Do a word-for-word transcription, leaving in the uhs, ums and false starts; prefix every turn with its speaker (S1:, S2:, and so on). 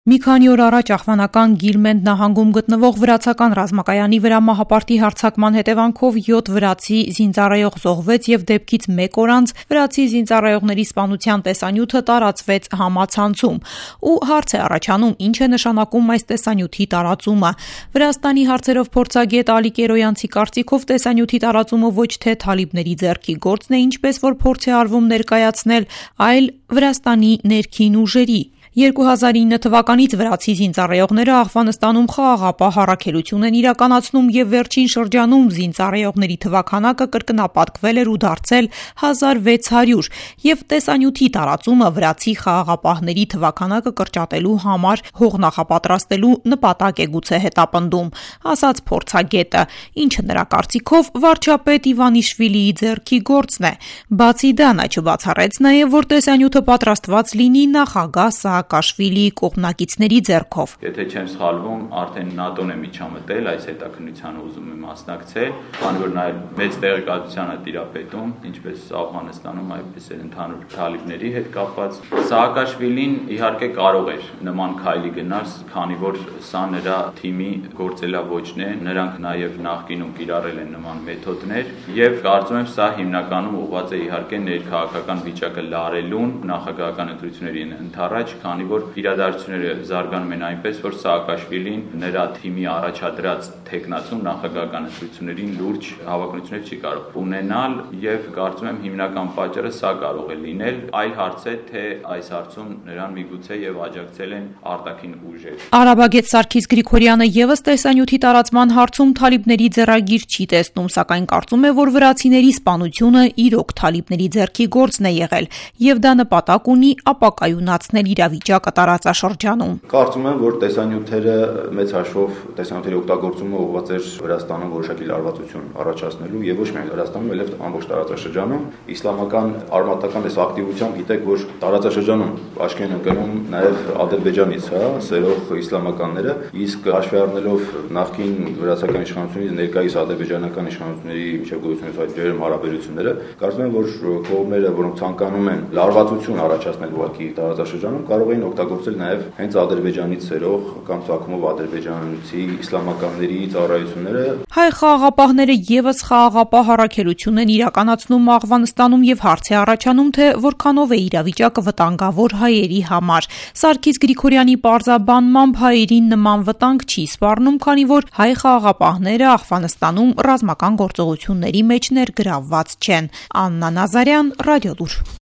S1: Մի քանի օր առաջ աղվանական Գիլմենդ նահանգում գտնվող վրացական ռազմակայանի վրա մահապարտի հարձակման հետևանքով յոթ վրացի զինծառայող զոհվեց եւ դեպքից մեկ օր անց վրացի զինծառայողների սպանության տեսանյութը տարածվեց համացանցում։ Ու հարց է առաջանում, ինչ է նշանակում այս տեսանյութի տարածումը։ Վրաստանի հարցերով փորձագետ Ալի Կերոյանցի կարծիքով տեսանյութի տարածումը ոչ թե թալիբների ձեռքի գործն է, ինչպես որ փորձ է արվում ներկայացնել, այլ Վրաստանի ներքին ուժերի։ երկու հազար ինը թվականից վրացի զինծառայողները Աղվանստանում խաղաղապահ առաքելություն են իրականացնում եւ վերջին շրջանում զինծառայողների թվաքանակը կրկնապատկվել էր ու դարձել հազար վեց հարյուր եւ տեսանյութի տարածումը վրացի խաղաղապահների թվաքանակը կրճատելու համար հող նախապատրաստելու նպատակ է գուցե հետապնդում, ասաց փորձագետը, ինչը նրա կարծիքով վարչապետ Իվանիշվիլիի ձեռքի գործն է։ Բացի դա նա չբացառեց նաեւ, որ տեսանյութը պատրաստված լինի նախագահ Սաակաշվիլիի կողմնակիցների ձեռքով։
S2: Եթե չեմ սխալվում, արդեն ՆԱՏՕ-ն է միջամտել այս հետաքննությանը ուզում է մասնակցել, քանի որ նա մեծ տեղեկատվության է տիրապետում, ինչպես Աֆղանստանում, այդպես էլ ընդհանուր թալիբների հետ կապված։ Սաակաշվիլին իհարկե կարող էր նման քայլի գնալ, քանի որ սա նրա թիմի գործելավոճն է, նրանք նաև նախկինում կիրառել են նման մեթոդներ եւ կարծում եմ սա հիմնականում ուղղված է իհարկե ներքաղաքական վիճակը լարելուն, նախագահական ընտրությունների ընդառաջ, քանի որ իրադարձությունները զարգանում են այնպես, որ Սաակաշվիլին նրա թիմի առաջադրած թեկնածուն նախագահական ընտրություններին լուրջ հավակնություններ չի կարող ունենալ եւ կարծում եմ հիմնական պատճառը սա կարող է լինել, այլ հարց է, թե այս հարցում նրան միգուցե եւ աջակցել են արտաքին ուժեր։
S1: Արաբագետ Սարգիս Գրիգորյանը եւս տեսանյութի տարածման հարցում թալիբների ձեռագիր չի տեսնում, սակայն կարծում է, որ վրացիների սպանությունը իրոք թալիբների ձեռքի գործն է եղել եւ դա նպատակ ունի ապակայունացնել իրավիճակը տարածաշրջանում։
S3: Կարծում եմ, որ տեսանյութերը մեծ հաշվով տեսանյութերի օգտագործումը ուղղված էր Վրաստանում որոշակի լարվածություն առաջացնելու եւ ոչ միայն Վրաստանում, այլև ամբողջ տարածաշրջանում իսլամական արմատական այս ակտիվությամբ գիտեք, որ տարածաշրջանում աչքի են ընկնում նաեւ Ադրբեջանից, հա, սերող իսլամականները, իսկ հաշվի առնելով նախկին վրացական իշխանությունից ներկայիս ադրբեջանական իշխանությունների միջև գոյությունից այդ ջերմ հարաբերությունները, կարծում եմ, որ կողմերը, որոնք ցանկանում են լարվածություն առաջացնել ուղղակի տարածաշրջանում, կարող էին օգտագործել նաև հենց Ադրբեջանից սերող կամ ցակումով ադրբեջանցի իսլամականների ծառայությունները։
S1: Հայ խաղաղապահները եւս խաղաղապահ առաքելություն են իրականացնում Աղվանստանում եւ հարց է առաջանում, թե որքանով է իրավիճակը վտանգավոր հայերի համար։ Սարգիս Գրիգորյանի պարզաբանմամբ հայերին նման վտանգ չի սպառնում, քանի որ հայ խաղաղապահները Աղվանստանում ռազմական գործողությունների մեջ ներգրավված չեն։ Աննա Նազարյան, Ռադիոլուր։